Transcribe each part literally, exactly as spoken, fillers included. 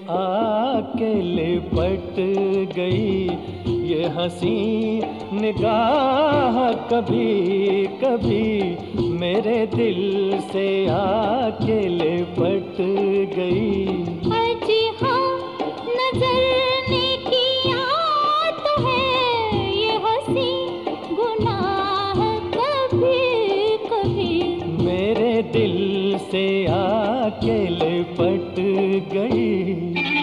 आके लिपट गई ये हंसी निगाह, कभी कभी मेरे दिल से आके लिपट गई। अजी हाँ, नजर ने किया तो है ये हंसी गुनाह, कभी कभी मेरे दिल से आके लिपट गई।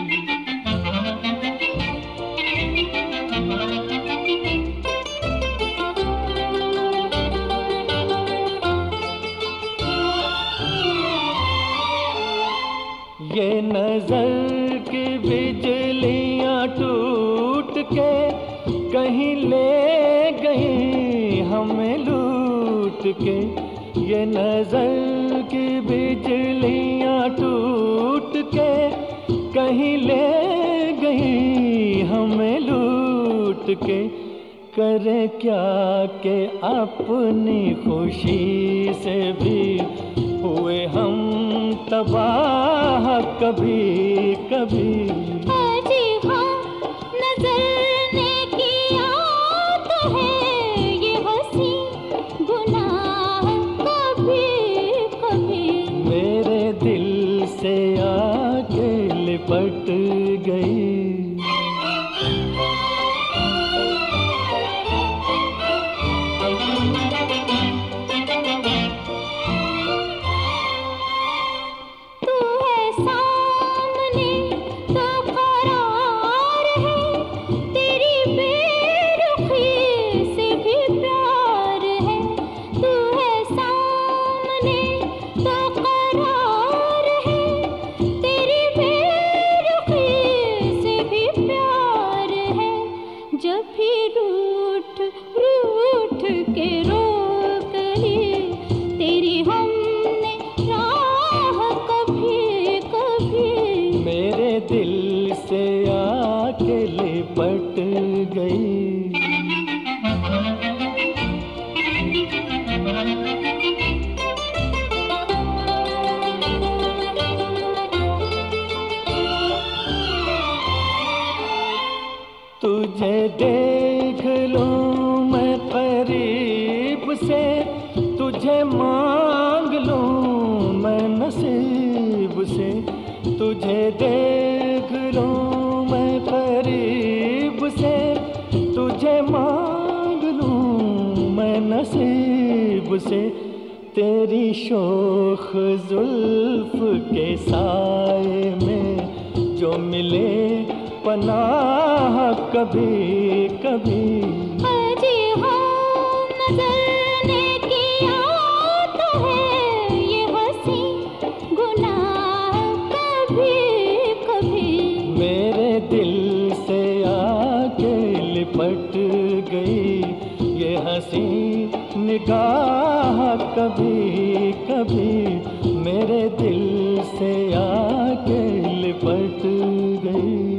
ये नजर की बिजलियां टूट के कहीं ले गई हमें लूट के। ये नजर की बिजलियां टूट के कहीं ले गई हमें लूट के। करे क्या के अपनी खुशी से भी हुए हम तबाह, कभी कभी अजी हाँ, नजर ने किया तो है ये हंसी गुनाह, कभी कभी मेरे दिल से आके लिपट गई। जब भी रूठ रूठ के रोक ली तेरी हमने राह, कभी कभी मेरे दिल से आके लिपट गई। तुझे देख लूं मैं करीब से, तुझे मांग लूं मैं नसीब से। तुझे देख लूं मैं करीब से, तुझे मांग लूं मैं नसीब से। तेरी शोख जुल्फ के साए में जो मिले पनाह, कभी कभी अजी हाँ, नजर ने किया तो है ये हंसी गुनाह, कभी कभी मेरे दिल से आके लिपट गई ये हंसी निगाह, कभी कभी मेरे दिल से आके लिपट गई।